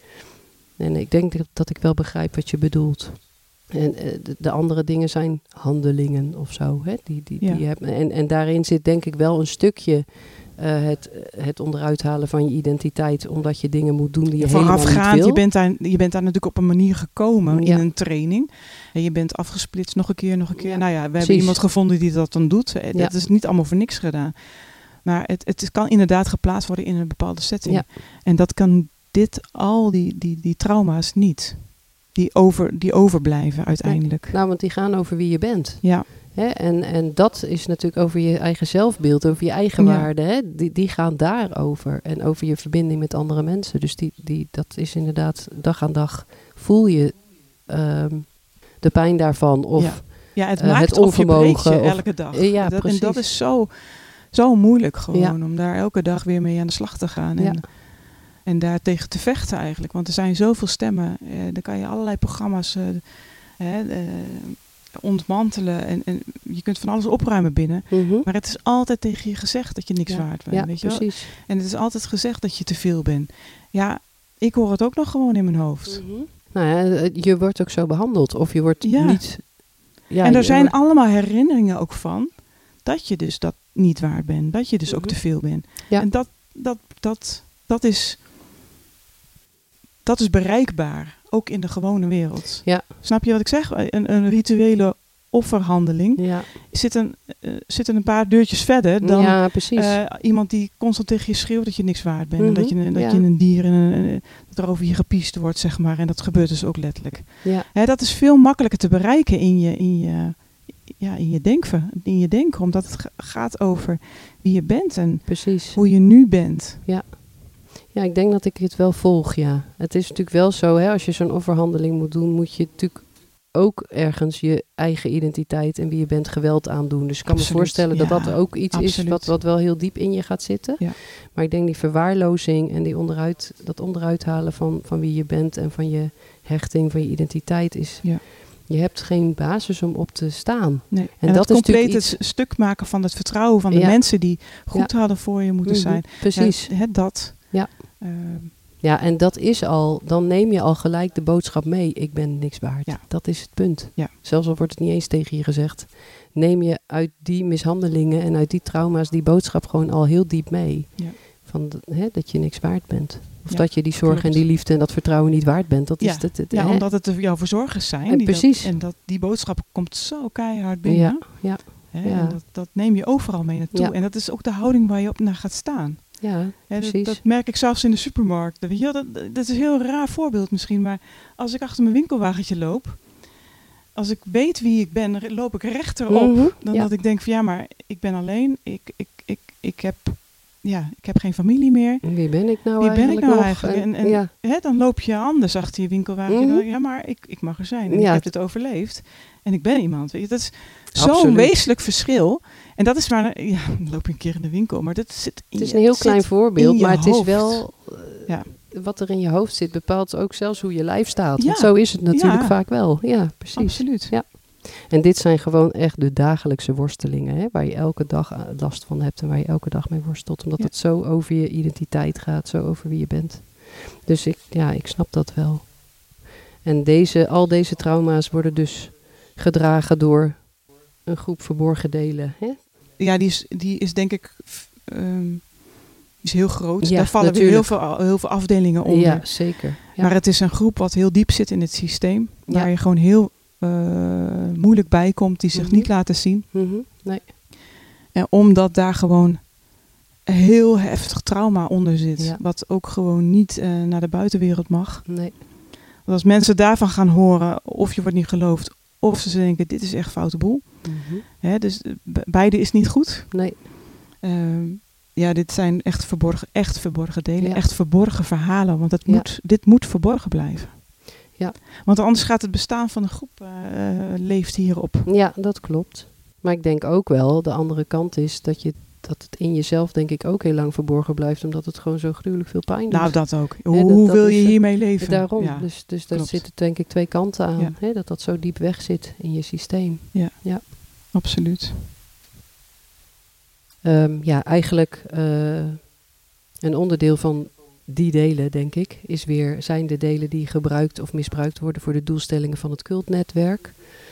En ik denk dat, dat ik wel begrijp wat je bedoelt. En uh, de, de andere dingen zijn handelingen of zo. Hè? Die, die, Ja. die heb, en, en daarin zit denk ik wel een stukje uh, het, het onderuithalen van je identiteit, omdat je dingen moet doen die je helemaal niet Voorafgaand, wil. je bent, daar, je bent daar natuurlijk op een manier gekomen Ja. in een training. En je bent afgesplitst nog een keer, nog een keer. Ja, Nou ja, we precies. hebben iemand gevonden die dat dan doet. Eh, Ja. Dat is niet allemaal voor niks gedaan. Maar het, het kan inderdaad geplaatst worden in een bepaalde setting. Ja. En dat kan dit, al die, die, die trauma's niet. Die, over, die overblijven uiteindelijk. Nou, want die gaan over wie je bent. Ja, Hè? En, en dat is natuurlijk over je eigen zelfbeeld, over je eigen Ja. waarde. Hè? Die, die gaan daarover. En over je verbinding met andere mensen. Dus die, die, dat is inderdaad dag aan dag voel je um, de pijn daarvan. Of ja. ja het uh, maakt het het of je breekt onvermogen. je Of, elke dag. Uh, ja, dat, en precies. dat is zo, zo moeilijk gewoon. Ja. Om daar elke dag weer mee aan de slag te gaan. En, Ja. en daar tegen te vechten eigenlijk. Want er zijn zoveel stemmen. Eh, dan kan je allerlei programma's uh, eh, uh, ontmantelen. En, en je kunt van alles opruimen binnen. Mm-hmm. Maar het is altijd tegen je gezegd dat je niks ja. waard bent. Ja, weet je wel? precies. En het is altijd gezegd dat je te veel bent. Ja, ik hoor het ook nog gewoon in mijn hoofd. Mm-hmm. Nou ja, je wordt ook zo behandeld. Of je wordt Ja. niet... Ja, en er je zijn wordt- allemaal herinneringen ook van dat je dus dat niet waard bent. Dat je dus ook Mhm. te veel bent. Ja. En dat, dat, dat, dat, is, dat is bereikbaar. Ook in de gewone wereld. Ja. Snap je wat ik zeg? Een, een rituele offerhandeling Ja, zit een, uh, zitten een paar deurtjes verder dan ja precies. uh, iemand die constant tegen je schreeuwt dat je niks waard bent. Mhm. En dat je, dat Ja. je een dier en een, een, dat er over je gepiest wordt, zeg maar. En dat gebeurt dus ook letterlijk. ja. Hè, dat is veel makkelijker te bereiken in je, in je, ja, in je denken. In je denken, omdat het ga- gaat over wie je bent en Precies. hoe je nu bent. Ja, ik denk dat ik het wel volg, ja. Het is natuurlijk wel zo, hè, als je zo'n offerhandeling moet doen, moet je natuurlijk ook ergens je eigen identiteit en wie je bent geweld aandoen. Dus ik kan Absoluut, me voorstellen dat ja, dat ook iets is absoluut. wat, wat wel heel diep in je gaat zitten. Ja. Maar ik denk die verwaarlozing en die onderuit, dat onderuithalen van, van wie je bent en van je hechting, van je identiteit is... Ja. Je hebt geen basis om op te staan. Nee. En En, dat dat is compleet natuurlijk het stuk maken van het vertrouwen van de Ja. mensen die goed hadden voor je moeten Mhm, zijn. Precies. Ja, hè, dat. Ja. Uh, Ja, en dat is al, dan neem je al gelijk de boodschap mee. Ik ben niks waard. Ja. Dat is het punt. Ja. Zelfs al wordt het niet eens tegen je gezegd. Neem je uit die mishandelingen en uit die trauma's die boodschap gewoon al heel diep mee. Ja. Van, de- hè, dat je niks waard bent. Of Ja, dat je die zorg klopt. en die liefde en dat vertrouwen niet waard bent. Dat Ja. is het. het ja, hè? omdat het de- jouw verzorgers zijn. En die precies. Dat, en dat, die boodschap komt zo keihard binnen. Ja, ja, Hè, ja. en dat, dat neem je overal mee naartoe. Ja. En dat is ook de houding waar je op naar gaat staan. ja, Hè, dat, precies. dat merk ik zelfs in de supermarkt. Weet je, wel, dat, dat is een heel raar voorbeeld misschien. Maar als ik achter mijn winkelwagentje loop. Als ik weet wie ik ben, re- loop ik rechterop. Mhm, Dan ja. dat ik denk van ja, maar ik ben alleen. Ik, ik, ik, ik, heb, ja, ik heb geen familie meer. En wie ben ik nou Wie ben eigenlijk ik nou nog? eigenlijk? En- En, en, ja, hè, dan loop je anders achter je winkelwagentje. Mhm. Dan, ja, maar ik, ik mag er zijn. En Ja. ik heb dit overleefd. En ik ben iemand. Weet je, dat is zo'n Absoluut. wezenlijk verschil. En dat is waar, ja, dan loop je een keer in de winkel, maar dat zit in Het is je, een heel zit klein voorbeeld, in je maar het is hoofd. wel... Uh, Ja. Wat er in je hoofd zit, bepaalt ook zelfs hoe je lijf staat. Ja. Want zo is het natuurlijk Ja. vaak wel. Ja, precies. Absoluut. Ja. En dit zijn gewoon echt de dagelijkse worstelingen, hè, waar je elke dag uh, last van hebt en waar je elke dag mee worstelt. Omdat Ja. het zo over je identiteit gaat, zo over wie je bent. Dus ik, ja, ik snap dat wel. En deze, al deze trauma's worden dus gedragen door een groep verborgen delen. Hè? Ja, die is, die is denk ik f- um, die is heel groot. Ja, Daar vallen weer natuurlijk. heel veel, heel veel afdelingen onder. Ja, zeker. Ja. Maar het is een groep wat heel diep zit in het systeem. Waar Ja. je gewoon heel uh, moeilijk bij komt. Die zich Mhm. niet laten zien. Mm-hmm. Nee. En omdat daar gewoon heel heftig trauma onder zit. Ja. Wat ook gewoon niet uh, naar de buitenwereld mag. Nee. Want als mensen daarvan gaan horen. Of je wordt niet geloofd. Of ze denken dit is echt foute boel. Mm-hmm. Hè, dus be- beide is niet goed. Nee. Um, ja, dit zijn echt verborgen, echt verborgen delen. Ja. Echt verborgen verhalen. Want het Ja. moet, dit moet verborgen blijven. Ja. Want anders gaat het bestaan van de groep uh, leeft hierop. Ja, dat klopt. Maar ik denk ook wel, de andere kant is dat, je, dat het in jezelf denk ik ook heel lang verborgen blijft. Omdat het gewoon zo gruwelijk veel pijn doet. Nou, dat ook. Hoe, Hè, dat- hoe dat wil is, je uh, hiermee leven? Daarom. Ja, dus dus daar klopt. zitten denk ik twee kanten aan. Ja. Hè, dat dat zo diep weg zit in je systeem. absoluut. Um, ja, eigenlijk uh, een onderdeel van die delen, denk ik, is weer, zijn de delen die gebruikt of misbruikt worden voor de doelstellingen van het cultnetwerk.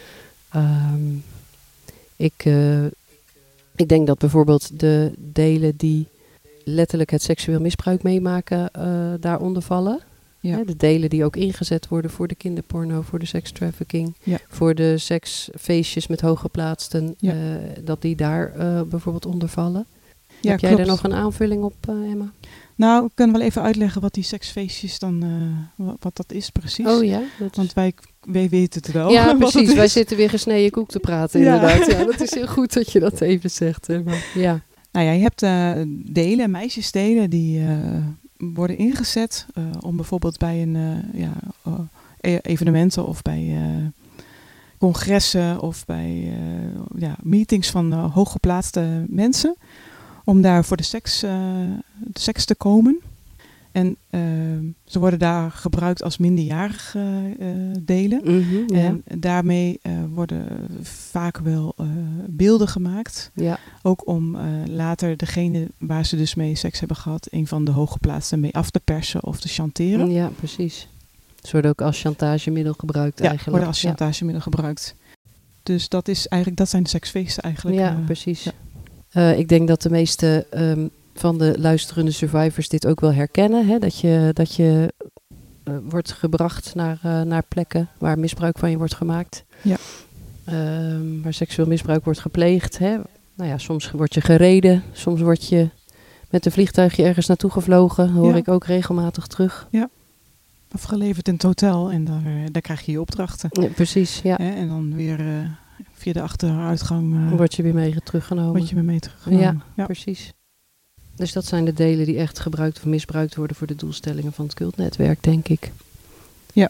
Um, ik, uh, ik denk dat bijvoorbeeld de delen die letterlijk het seksueel misbruik meemaken uh, daaronder vallen. Ja. Hè, de delen die ook ingezet worden voor de kinderporno, voor de sekstrafficking, Ja. voor de seksfeestjes met hooggeplaatsten, Ja. uh, dat die daar uh, bijvoorbeeld onder vallen. Ja, Heb jij klopt. daar nog een aanvulling op, uh, Emma? Nou, ik kan wel even uitleggen wat die seksfeestjes dan, uh, wat, wat dat is precies. Oh ja? Dat is... Want wij, wij weten het wel. Ja, wat het precies. is. Wij zitten weer gesneden koek te praten, Ja. inderdaad. Ja, dat is heel goed dat je dat even zegt, Emma. Ja. Nou ja, je hebt uh, delen, meisjesdelen, die uh, worden ingezet uh, om bijvoorbeeld bij een uh, ja, uh, evenementen of bij uh, congressen of bij uh, ja, meetings van uh, hooggeplaatste mensen, om daar voor de seks, uh, de seks te komen. En uh, ze worden daar gebruikt als minderjarige uh, delen. Mm-hmm, ja. En daarmee uh, worden vaak wel uh, beelden gemaakt. Ja. Ook om uh, later degene waar ze dus mee seks hebben gehad, een van de hooggeplaatsten mee af te persen of te chanteren. Ja, precies. Ze worden ook als chantagemiddel gebruikt Ja, eigenlijk. worden als chantagemiddel ja. gebruikt. Dus dat is eigenlijk, dat zijn de seksfeesten eigenlijk. Ja, uh, precies. Ja. Uh, ik denk dat de meeste um, van de luisterende survivors dit ook wel herkennen. Hè? Dat je, dat je uh, wordt gebracht naar, uh, naar plekken waar misbruik van je wordt gemaakt. Ja. Um, waar seksueel misbruik wordt gepleegd. Hè? Nou ja, soms word je gereden. Soms word je met een vliegtuigje ergens naartoe gevlogen. Hoor Ja. ik ook regelmatig terug. Ja. Afgeleverd in het hotel en daar, uh, daar krijg je je opdrachten. Ja, precies, ja. Hè? En dan weer uh, via de achteruitgang uh, word je weer mee teruggenomen. word je weer mee teruggenomen. Ja, ja, precies. Dus dat zijn de delen die echt gebruikt of misbruikt worden voor de doelstellingen van het cultnetwerk, denk ik. Ja.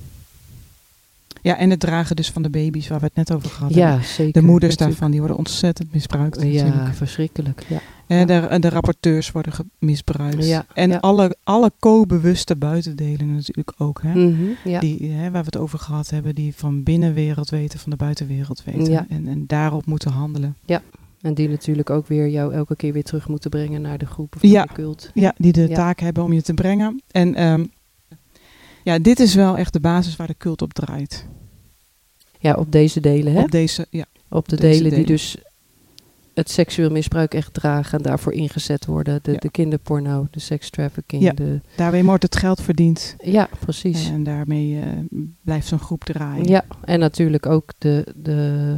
Ja, en het dragen dus van de baby's waar we het net over gehad hebben. Ja, zeker. De moeders natuurlijk. daarvan, die worden ontzettend misbruikt. Ja, natuurlijk. verschrikkelijk. Ja. En de, de rapporteurs worden ge- misbruikt. Ja, en ja. alle, alle co-bewuste buitendelen natuurlijk ook. Hè? Mm-hmm, ja. Die, hè, waar we het over gehad hebben, die van binnenwereld weten, van de buitenwereld weten. Ja. En, en daarop moeten handelen. En die natuurlijk ook weer jou elke keer weer terug moeten brengen naar de groep of naar Ja. de cult. Ja, die de Ja. taak hebben om je te brengen. En um, ja, dit is wel echt de basis waar de cult op draait. Ja, op deze delen, hè? Op deze, ja. Op de deze delen die delen. dus het seksueel misbruik echt dragen en daarvoor ingezet worden. De, Ja. de kinderporno, de sekstrafficking. Ja. De, Daarmee wordt het geld verdiend. ja, precies. En daarmee uh, blijft zo'n groep draaien. Ja, en natuurlijk ook de, de,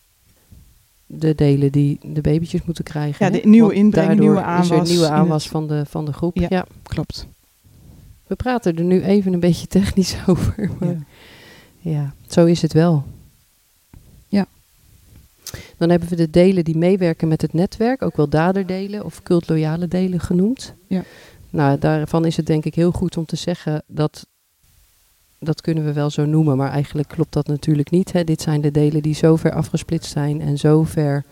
de delen die de babytjes moeten krijgen. Ja, hè? de nieuwe Want inbreng, daardoor nieuwe is er aanwas een nieuwe in aanwas het- van, de, van de groep. Ja. Ja. Klopt. We praten er nu even een beetje technisch over. Maar Ja. ja, zo is het wel. Ja. Dan hebben we de delen die meewerken met het netwerk, ook wel daderdelen of cultloyale delen genoemd. Ja. Nou, daarvan is het denk ik heel goed om te zeggen dat, dat kunnen we wel zo noemen, maar eigenlijk klopt dat natuurlijk niet. Hè. Dit zijn de delen die zo ver afgesplitst zijn en zo ver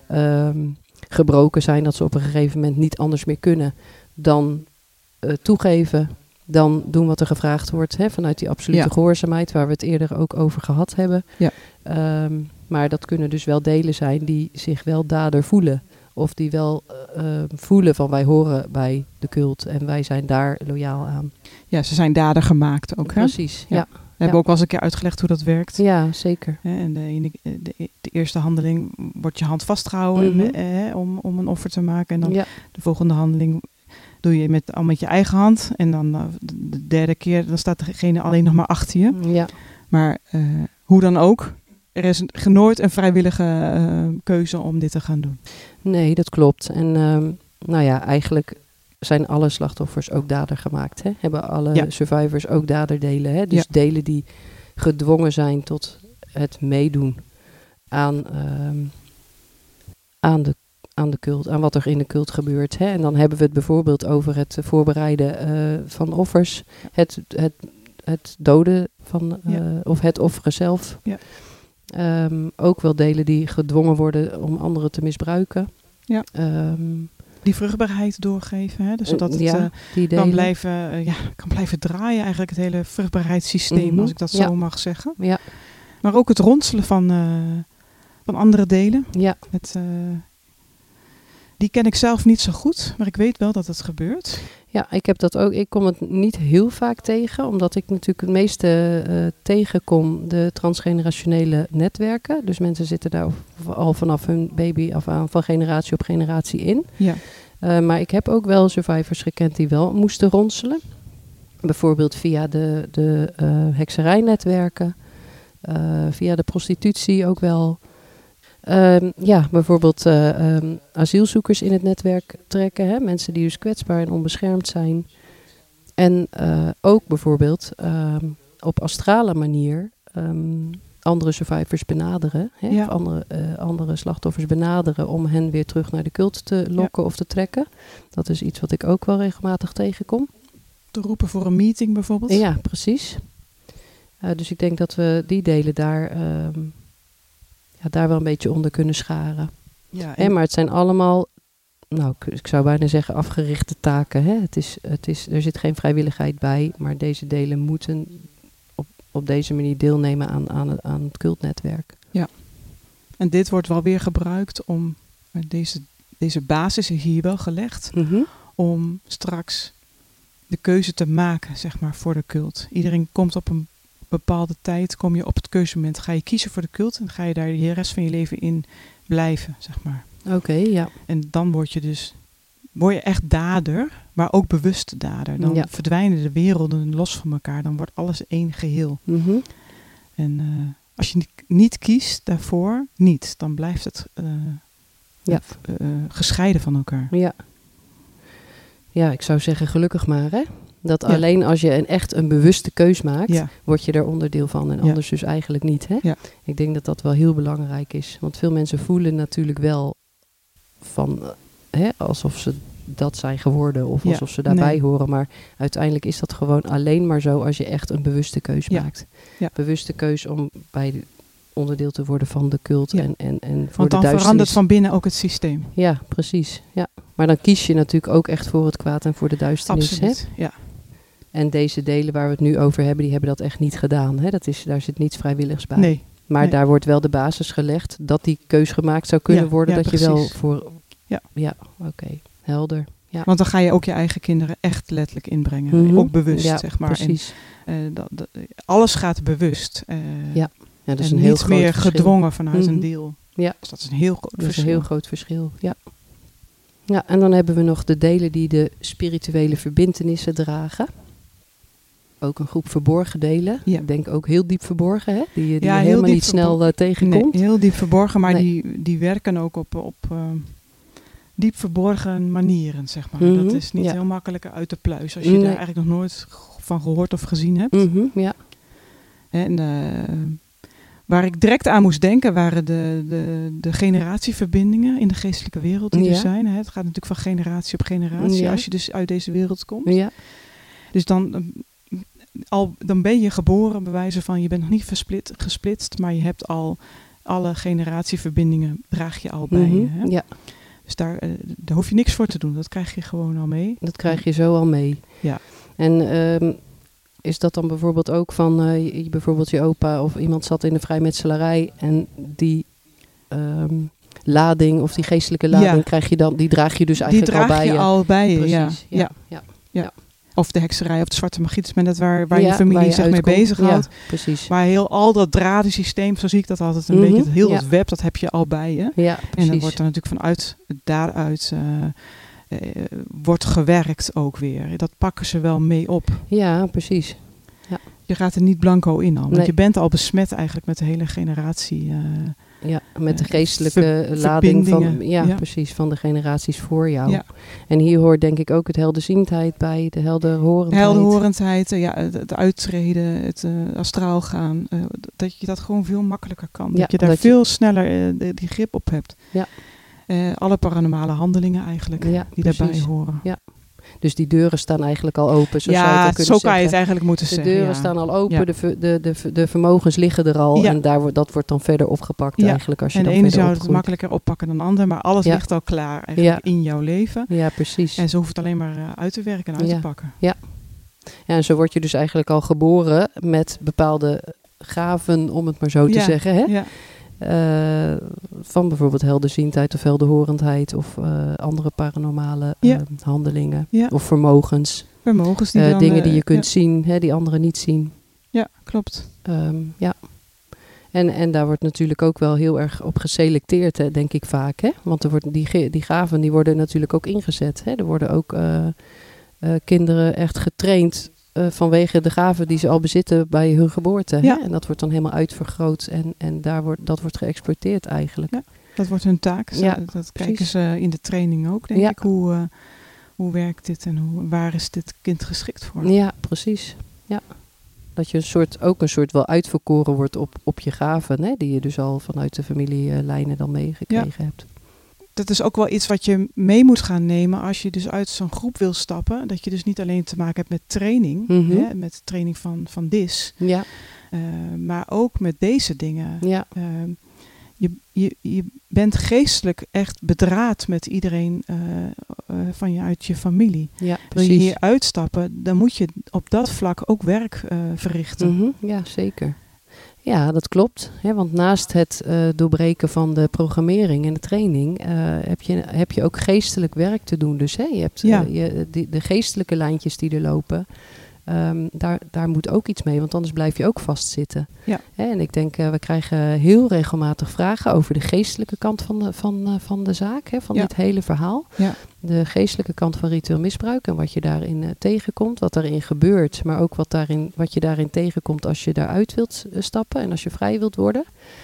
um, gebroken zijn, dat ze op een gegeven moment niet anders meer kunnen dan uh, toegeven, dan doen wat er gevraagd wordt, hè, vanuit die absolute ja. gehoorzaamheid, waar we het eerder ook over gehad hebben. Ja. Um, maar dat kunnen dus wel delen zijn die zich wel dader voelen. Of die wel uh, voelen van wij horen bij de cult en wij zijn daar loyaal aan. Ja, ze zijn dader gemaakt ook. Hè? Precies, ja. ja. We hebben ja. ook wel eens een keer uitgelegd hoe dat werkt. Ja, zeker. Hè, en de, de, de, de eerste handeling wordt je hand vastgehouden mm-hmm. eh, om, om een offer te maken. En dan ja. de volgende handeling doe je met, al met je eigen hand. En dan uh, de derde keer, dan staat degene alleen nog maar achter je. Ja. Maar uh, hoe dan ook, er is een, nooit een vrijwillige uh, keuze om dit te gaan doen. Nee, dat klopt. En um, nou ja, eigenlijk zijn alle slachtoffers ook dader gemaakt. Hè? Hebben alle ja. survivors ook daderdelen. Hè? Dus ja. delen die gedwongen zijn tot het meedoen aan, um, aan, de, aan de cult, aan wat er in de cult gebeurt. Hè? En dan hebben we het bijvoorbeeld over het voorbereiden uh, van offers, het, het, het doden van, uh, ja. of het offeren zelf. Ja. Um, ook wel delen die gedwongen worden om anderen te misbruiken. Ja. Um, die vruchtbaarheid doorgeven, hè? Dus zodat het ja, uh, kan, blijven, uh, ja, kan blijven draaien, eigenlijk het hele vruchtbaarheidssysteem, mm-hmm. als ik dat zo ja. mag zeggen. Ja. Maar ook het ronselen van, uh, van andere delen. Ja. Het, uh, die ken ik zelf niet zo goed, maar ik weet wel dat het gebeurt. Ja, ik heb dat ook. Ik kom het niet heel vaak tegen, omdat ik natuurlijk het meeste uh, tegenkom de transgenerationele netwerken. Dus mensen zitten daar al vanaf hun baby af aan, van generatie op generatie in. Ja. Uh, maar ik heb ook wel survivors gekend die wel moesten ronselen. Bijvoorbeeld via de, de uh, hekserijnetwerken, uh, via de prostitutie ook wel. Um, ja, bijvoorbeeld uh, um, asielzoekers in het netwerk trekken. Hè? Mensen die dus kwetsbaar en onbeschermd zijn. En uh, ook bijvoorbeeld um, op astrale manier um, andere survivors benaderen. Hè? Ja. Of andere, uh, andere slachtoffers benaderen om hen weer terug naar de cult te lokken ja. of te trekken. Dat is iets wat ik ook wel regelmatig tegenkom. Te roepen voor een meeting bijvoorbeeld. Ja, precies. Uh, dus ik denk dat we die delen daar... Um, Ja, daar wel een beetje onder kunnen scharen. Ja, en... Hè, maar het zijn allemaal, nou, ik, ik zou bijna zeggen afgerichte taken. Hè? Het is, het is, er zit geen vrijwilligheid bij, maar deze delen moeten op, op deze manier deelnemen aan, aan, aan het cultnetwerk. Ja, en dit wordt wel weer gebruikt om, deze, deze basis is hier wel gelegd, mm-hmm. om straks de keuze te maken, zeg maar, voor de cult. Iedereen komt op een bepaalde tijd, kom je op het keuzemoment, ga je kiezen voor de cult en ga je daar de rest van je leven in blijven, zeg maar. Oké, okay, ja. En dan word je dus, word je echt dader, maar ook bewuste dader. Dan ja. verdwijnen de werelden los van elkaar, dan wordt alles één geheel. Mm-hmm. En uh, als je niet, niet kiest daarvoor, niet, dan blijft het uh, ja. uh, uh, gescheiden van elkaar. Ja. Ja, ik zou zeggen gelukkig maar, hè. Dat ja. alleen als je een echt een bewuste keus maakt, ja. word je er onderdeel van en ja. anders dus eigenlijk niet. Hè? Ja. Ik denk dat dat wel heel belangrijk is. Want veel mensen voelen natuurlijk wel van, hè, alsof ze dat zijn geworden of ja. alsof ze daarbij nee. horen. Maar uiteindelijk is dat gewoon alleen maar zo als je echt een bewuste keus ja. maakt. Ja. Bewuste keus om bij de onderdeel te worden van de cult ja. en, en, en voor Want de dan duisternis. verandert van binnen ook het systeem. Ja, precies. Ja. Maar dan kies je natuurlijk ook echt voor het kwaad en voor de duisternis. Absoluut, hè? ja. En deze delen waar we het nu over hebben, die hebben dat echt niet gedaan. Hè? Dat is, daar zit niets vrijwilligs bij. Nee, maar nee. daar wordt wel de basis gelegd dat die keus gemaakt zou kunnen ja, worden. ja, dat precies. je wel voor... Ja, ja oké. Okay. Helder. Ja. Want dan ga je ook je eigen kinderen echt letterlijk inbrengen. Mm-hmm. Ook bewust, ja, zeg maar. Precies. En, uh, dat, dat, alles gaat bewust. Uh, ja. ja, dat is en een heel niet groot meer verschil. gedwongen vanuit mm-hmm. een deel. Ja. Dus dat is een heel groot dat verschil. is een heel groot verschil, ja. Ja, en dan hebben we nog de delen die de spirituele verbintenissen dragen. Ook een groep verborgen delen. Ja. Ik denk ook heel diep verborgen, hè? Die, die ja, je helemaal niet snel verbor- uh, tegenkomt. Nee, heel diep verborgen, maar nee. die, die werken ook op, op uh, diep verborgen manieren, zeg maar. Mm-hmm. Dat is niet ja. heel makkelijk uit te pluizen als je nee. daar eigenlijk nog nooit van gehoord of gezien hebt. Mm-hmm, ja. En uh, waar ik direct aan moest denken waren de, de, de generatieverbindingen in de geestelijke wereld die ja. er zijn. Hè. Het gaat natuurlijk van generatie op generatie ja. als je dus uit deze wereld komt. Ja. Dus dan, uh, al, dan ben je geboren bij wijze van, je bent nog niet versplit, gesplitst, maar je hebt al alle generatieverbindingen draag je al bij Mm-hmm. je. Hè? Ja. Dus daar, uh, daar hoef je niks voor te doen. Dat krijg je gewoon al mee. Dat krijg je zo al mee. Ja. En um, is dat dan bijvoorbeeld ook van, uh, je, bijvoorbeeld je opa of iemand zat in de vrijmetselarij en die um, lading of die geestelijke lading Ja. krijg je dan, die draag je dus eigenlijk die draag al bij je. je. al bij je, Precies, ja. ja. Ja. ja. Ja. ja. Of de hekserij of de zwarte magie. Dat is maar net waar, waar Ja, je familie waar je zich mee uitkomt. bezighoudt. Ja, precies. Maar heel al dat dradensysteem, zo zie ik dat altijd een Mm-hmm. beetje. Heel Ja. dat web, dat heb je al bij je. Ja, En precies. dan wordt er natuurlijk vanuit daaruit uh, uh, wordt gewerkt ook weer. Dat pakken ze wel mee op. Ja, precies. Ja. Je gaat er niet blanco in al. Want Nee. je bent al besmet eigenlijk met de hele generatie. Uh, Ja, met de uh, geestelijke ver- lading van, verbindingen. ja, Ja. precies, van de generaties voor jou. Ja. En hier hoort denk ik ook het helderziendheid bij, de helderhorendheid. Helderhorendheid, uh, ja, het, het uittreden, het uh, astraal gaan. Uh, dat je dat gewoon veel makkelijker kan. Ja, dat je daar dat je- veel sneller uh, de, die grip op hebt. Ja. Uh, alle paranormale handelingen eigenlijk, Ja, die precies. daarbij horen. Ja. Dus die deuren staan eigenlijk al open, zo zou je Ja, het ook zo kunnen kan je het zeggen. eigenlijk moeten De zeggen. deuren ja. staan al open, Ja. de, ver- de, de, de vermogens liggen er al. Ja. En daar wordt, dat wordt dan verder opgepakt Ja. eigenlijk als je En de dan ene verder zou het opgroeit. makkelijker oppakken dan de ander, maar alles Ja. ligt al klaar eigenlijk in jouw leven. Ja, precies. En ze hoeft het alleen maar uh, uit te werken en uit Ja. te pakken. Ja, en zo word je dus eigenlijk al geboren met bepaalde gaven, om het maar zo te Ja. zeggen. Hè? Ja. Uh, van bijvoorbeeld helderziendheid of helderhorendheid of uh, andere paranormale uh, Ja. handelingen Ja. of vermogens. Vermogens die Uh, dan, dingen uh, die je kunt ja. zien, hè, die anderen niet zien. Ja, klopt. Um, ja. En, en daar wordt natuurlijk ook wel heel erg op geselecteerd, hè, denk ik vaak. Hè? Want er wordt, die, ge- die gaven die worden natuurlijk ook ingezet. Hè? Er worden ook uh, uh, kinderen echt getraind uh, vanwege de gaven die ze al bezitten bij hun geboorte. Ja. Hè? En dat wordt dan helemaal uitvergroot en, en daar wordt, dat wordt geëxploiteerd eigenlijk. Ja. Dat wordt hun taak. Zo, Ja, dat precies. kijken ze in de training ook, denk Ja. ik. Hoe, uh, hoe werkt dit en hoe, waar is dit kind geschikt voor? Ja, precies. Ja. Dat je een soort, ook een soort wel uitverkoren wordt op, op je gaven, hè? Die je dus al vanuit de familielijnen dan meegekregen Ja. hebt. Dat is ook wel iets wat je mee moet gaan nemen als je dus uit zo'n groep wil stappen. Dat je dus niet alleen te maken hebt met training, Mm-hmm. hè, met training van, van D I S, Ja, uh, maar ook met deze dingen. ja, Uh, je, je, je bent geestelijk echt bedraad met iedereen uh, uh, van je uit je familie. ja, Wil je precies. hier uitstappen, dan moet je op dat vlak ook werk uh, verrichten. Mm-hmm. Ja, zeker. Ja, dat klopt. Hè, want naast het uh, doorbreken van de programmering en de training uh, heb, je, heb je ook geestelijk werk te doen. Dus hè, je hebt uh, Ja. je, die, de geestelijke lijntjes die er lopen. Um, daar, daar moet ook iets mee, want anders blijf je ook vastzitten. Ja. Hè, en ik denk, uh, we krijgen heel regelmatig vragen over de geestelijke kant van de, van, uh, van de zaak, hè, van Ja. dit hele verhaal. Ja. De geestelijke kant van ritueel misbruik en wat je daarin uh, tegenkomt, wat daarin gebeurt, maar ook wat, daarin, wat je daarin tegenkomt als je daaruit wilt uh, stappen en als je vrij wilt worden.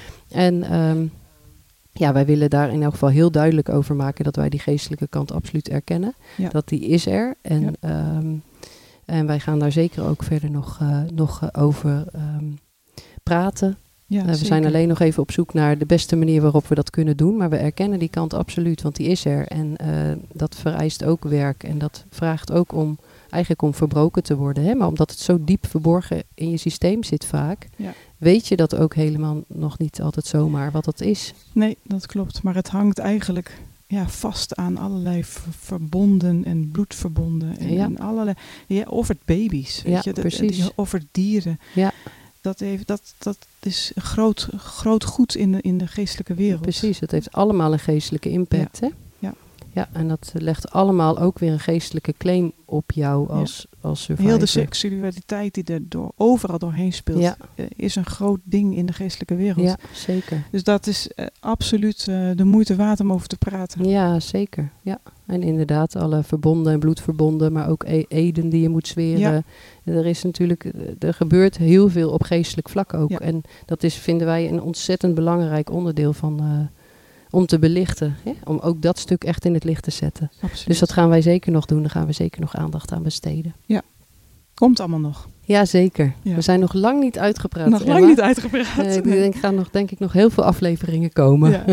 En um, ja, wij willen daar in elk geval heel duidelijk over maken dat wij die geestelijke kant absoluut erkennen. Ja. Dat die is er. En, ja. um, en wij gaan daar zeker ook verder nog, uh, nog uh, over um, praten. Ja, uh, we zeker. zijn alleen nog even op zoek naar de beste manier waarop we dat kunnen doen. Maar we erkennen die kant absoluut, want die is er. En uh, dat vereist ook werk. En dat vraagt ook om, eigenlijk om verbroken te worden. Hè? Maar omdat het zo diep verborgen in je systeem zit vaak, Ja. weet je dat ook helemaal nog niet altijd zomaar wat dat is. Nee, dat klopt. Maar het hangt eigenlijk ja, vast aan allerlei v- verbonden en bloedverbonden. En, Ja. en allerlei, ja, of het baby's, weet Ja, je, dat- precies. die- of het dieren. Ja. Dat, heeft, dat, dat is een groot, groot goed in de, in de geestelijke wereld. Precies, het heeft allemaal een geestelijke impact. Ja. Hè? Ja. Ja, en dat legt allemaal ook weer een geestelijke claim op jou als, ja. als survivor. Heel de seksualiteit die er door, overal doorheen speelt, Ja. uh, is een groot ding in de geestelijke wereld. Ja, zeker. Dus dat is uh, absoluut uh, de moeite waard om over te praten. Ja, zeker. Ja. En inderdaad, alle verbonden en bloedverbonden, maar ook e- eden die je moet zweren. Ja. Er is natuurlijk, er gebeurt heel veel op geestelijk vlak ook. Ja. En dat is, vinden wij, een ontzettend belangrijk onderdeel van, uh, om te belichten. Hè? Om ook dat stuk echt in het licht te zetten. Absoluut. Dus dat gaan wij zeker nog doen. Daar gaan we zeker nog aandacht aan besteden. Ja, komt allemaal nog. Ja, zeker. Ja. We zijn nog lang niet uitgepraat. Nog lang Emma. niet uitgepraat. Nee, ik denk, er gaan nog, denk ik nog heel veel afleveringen komen. Ja.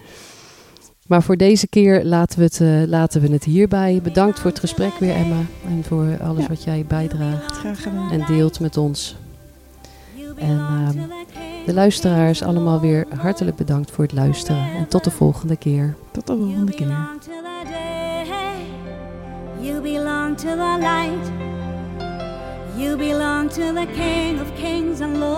Maar voor deze keer laten we, het, uh, laten we het hierbij. Bedankt voor het gesprek weer, Emma. En voor alles Ja. wat jij bijdraagt Graag gedaan. en deelt met ons. En uh, De luisteraars allemaal weer hartelijk bedankt voor het luisteren. En tot de volgende keer. Tot de volgende keer. You belong to the light. You belong to the King of Kings and Lord